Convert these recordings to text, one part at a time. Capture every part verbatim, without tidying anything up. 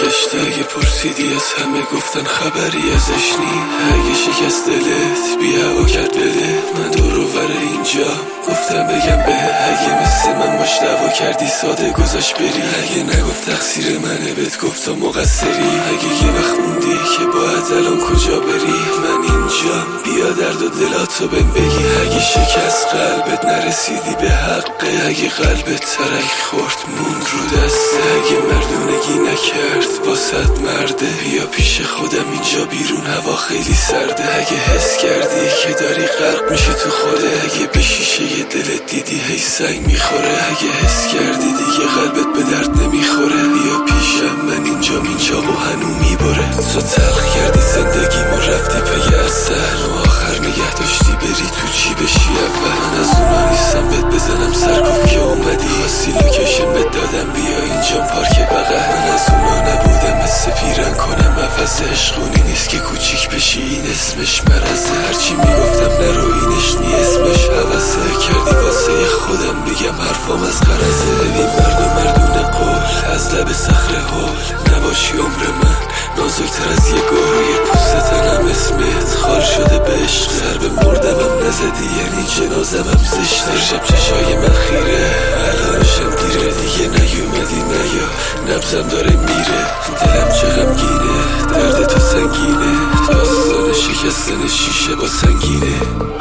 نداشته. اگه پرسیدی از همه گفتن خبری ازش نی. اگه شکست دلت بی هوا کرد بده، من دور و بر اینجا گفتم بگم به. اگه مثل من باش دعوا کردی ساده گذاشت بری. اگه نگفت تقصیر منه بهت گفتم مقصری. اگه یه وقت موندی که باید الان کجا بری، من اینجام بیا درد و دلاتو بهم بگی. اگه شکست قلبت نرسیدی به حقه، اگه قلبت ترک خورد موند رو دسته، اگه مردونگی نکرد واسد مرده، بیا پیش خودم اینجا بیرون هوا خیلی سرده. اگه حس کردی که داری غرق میشه تو خوده، اگه به شیشه ی دلت دیدی هی سنگ میخوره، اگه حس کردی دیگه قلبت به درد نمیخوره، بیا پیشم من اینجا اینجا و هنو میبره. تو تلخ کردی زندگی ما رفتی پی اصل، و آخر نگه داشتی بری تو چی بشی اول. من از اونا نیستم بهت بزنم سرکوف که اومدی، خاصی لوکیشن بهت دادم بیا اینجا پارک بغل. من از اونا نبودم مثل پیرن کنم عوض، عشقونی نیست که کوچیک بشی این اسمش مرزه. هرچی میگفتم نرو اینش نی اسمش حوثه، کردی واسه خودم بگم حرفام از غرضه. ببین مرد و مردون قول از لب صخره هول، نباشی عمر من نازکتر از یه گوی پوستتنم اسمت خال شده به عشق. سر به مردمم نزدی یعنی جنازمم زشت. هر شب چشای من خیره الانشم دیره، دیگه نیومدی نیا نبزم داره میره. دلم چه غمگینه درد تو سنگینه، داستان شکستن شیشه با سنگینه.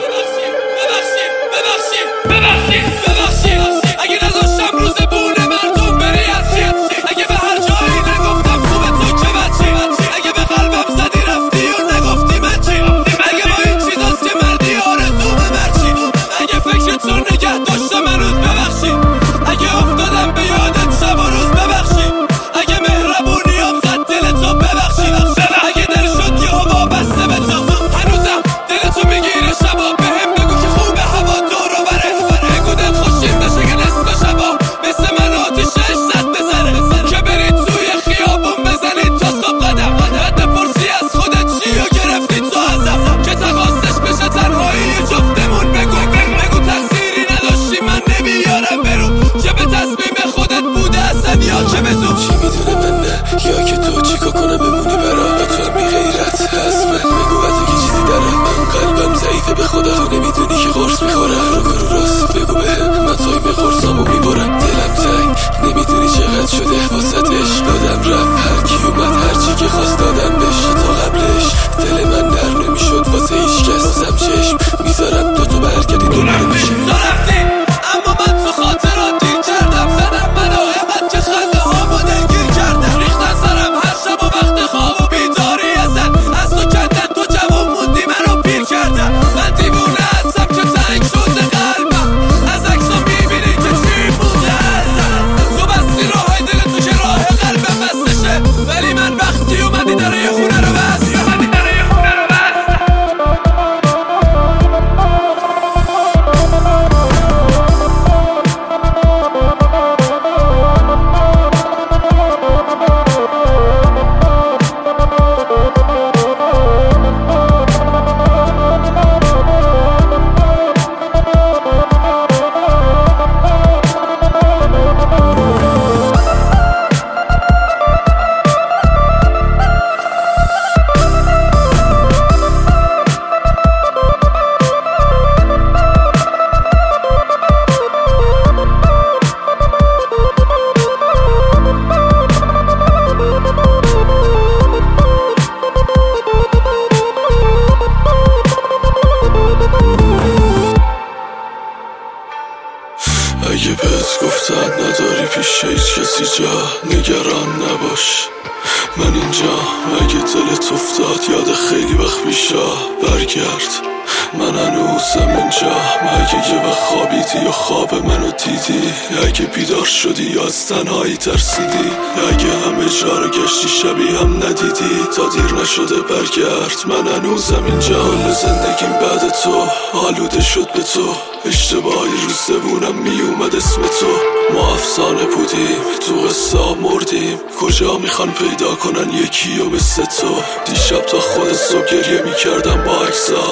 ببخشید ببخشید ببخشید ببخشید اگه نذاشتم روز بونه مردم بری از چی، اگه به هر جایی نگفتم خوبه تو که بچی، اگه به قلبم زدی رفتی و نگفتی من چی، اگه با این چیزاست که مردی آرزومه مرچی، اگه فکرت رو نگه داشتم هنوز ببخشید، اگه افتادم به یادت شب و روز ببخشید، اگه مهربونیام زد دلتو ببخشید، اگه دل شد یه هوا بسته به تو هنوزم دلتو میگیره شبا بهم بگو که خوبه هوا دور و بره، بگو دل خوشیم بشه که نصف شبا مثل من آتیشش زد بزنه، که برید توی خیابون بزنید تا صبح قدم، رد پرسی از خودت چی و گرفتید تو ازم، که تقاصش بشه تنهایی جفتمون. بگو بگو تقصیری نداشتی من نمیارم برو، که به تصمیم خودت بوده اصلا یا که به زود. چی میدونه من نه یا که تو چیکار کنم بمونی برا، با تو هم بی غیرت هست من بگو از که چیزی داره. من قلبم ضعیفه به خدا، تو نمیدونی که قرص میخورم رو کرو راست بگو بهم من تایم قرصامو میبرم. دلم تنگ نمیدونی چقدر شده واسط عشق، دادم رفت هر کی اومد هرچی که خواست دادم بهش، تا قبلش دل من نرم نمیشد واسه هیچ کس، بازم چشم میذارم تو تو برگردی دوباره میشه. تو رفتی اما من تو خاطرات دیر کردم، زدم ملاحمت که خنده هامو دلگیر کردم، ریختن سرم هر شب و وقت خواب و بیداری ازت، از تو کندن تو جوان موندی منو پیر کردم، من دیوونه هستم که تنگ شده قلبم، از عکسا میبینی که چی بوده ازم، تو بستی راه دل تو که راه قلبم بستشه، ولی من وقتی اومدی داره یه خونه رو بست. اگه بهت گفتن نداری پیش هیچ کسی جا، نگران نباش من اینجا. اگه دلت افتاد یاد خیلی وقت پیشا برگرد، من هنوزم اینجا. اگه یه وقت خوابیدی یا خواب منو دیدی، اگه بیدار شدی یا از تنهایی ترسیدی، اگه همه جا رو گشتی شبی هم ندیدی، تا دیر نشده برگرد من هنوزم اینجا. حال زندگیم بعد تو آلوده شد به تو، اشتباهی رو زبونم میومد اسم تو. ما افسانه بودیم تو قصه مردیم، کجا میخوان پیدا کنن یکی و مثل تو. دیشب تا خود صبح گریه میکردم با عکسات، صبح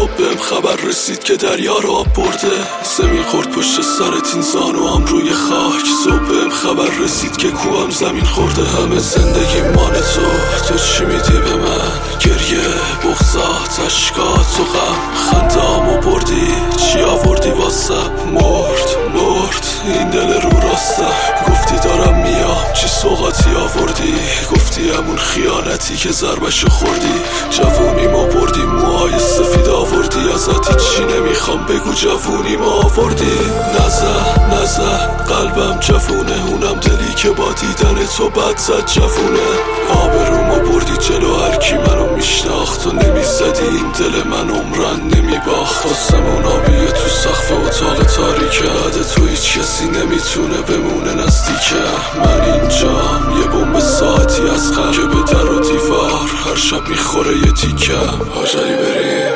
صبح بهم خبر رسید که دریا رو آب برده. زمین خورد پشت سرت این زانو هم روی خاک. صبح بهم خبر رسید که کوام زمین خورده. همه زندگی مال تو، تو چی میدی به من؟ گریه، بغضات، اشکات و غم، خندامو بردی، چی آوردی واسم؟ مرد مرد این دل رو راستم. گفتی دارم میام، چی سوغاتی آوردی؟ گفتی همون خیانتی که ضربشو خوردی. جوونی ما بردی، موهای سفید آوردی. ازت چی نمیخوام بگو، جوونی ما آوردی. نزن نزن قلبم جوونه، اونم دلی که با دیدن تو بد زد جوونه. آبرومو بردی جلو هرکی منو میشناخت. تو نمیزدی این دل من عمرن نمیباخت. آسمون آبیه تو سقف اتاق تاریکه. عده تو هیچ کسی نمیتونه بمونه نزدیکه. من اینجام، یه بمب ساعتی از غم که به در و دیوار هر شب میخوره یه تیکم. حاجری بریم.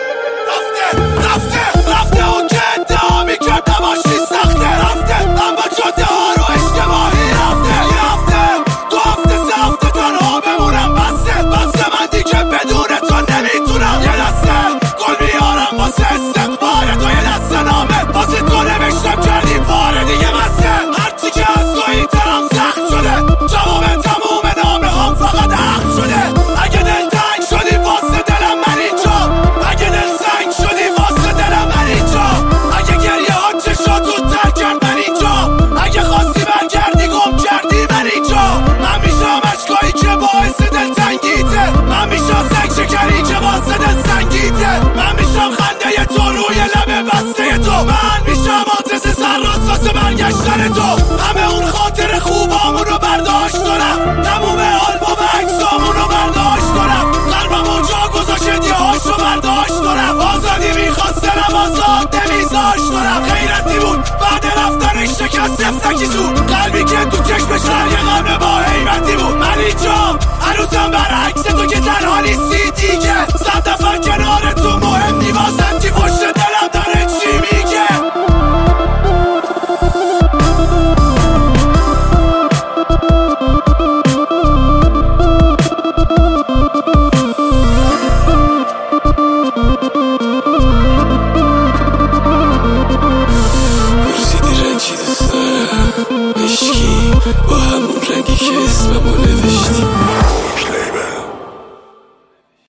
رفته رفته رفته اون که ادعا میکرد نباشی سخته. رفته اما جاده ها رو اشتباهی رفته. رفته دو هفته سه هفته تنها بمونم. بسته بسته من دیگه بدون تو نمیتونم. یه دسته گل میارم واسه استقبال تو، یه دسته نامه واسه تو نوشتم کردی پاره دیگه بسته. هرچی که از تو این طرف سخت شده، جواب تموم نامه هم فقط حق شده. اگه دل تنگ شدی واسه دلم من اینجا. اگه دل سنگ شدی واسه دلم من اینجا. اگه گریه ها چشاتو تر کرد من اینجا. اگه خواستی برگردی گم کردی من اینجا. من میشم اشکایی که باعث دل تنگیته. من میشم سنگ شکری که واسه دل سنگیته. من میشم خنده تو روی لب بسته تو. من میشم آدرس سر راست واسه برگشتن تو. همه اون خاطر خوبامون رو برداشت دارم. تموم آلبوم عکسامون رو برداشت دارم. قلبم اونجا گذاشت یه هاشو برداشت دارم. آزادی میخواست دلم آزاد نمیذاشت دارم. غیرتی بود بعد رفتنش شکست افتکی زود. قلبی که تو چشمش یه غم با حیبتی بود. من اینجام هنوزم برعکس تو که تنها نیستی دیگه. صد نفر کنار تو مهم نی واسم چی پشت دلم داره چی میگه. پرسیدی رنگی دوست دارم عشقی با همون رنگی که اسممو نوشتی.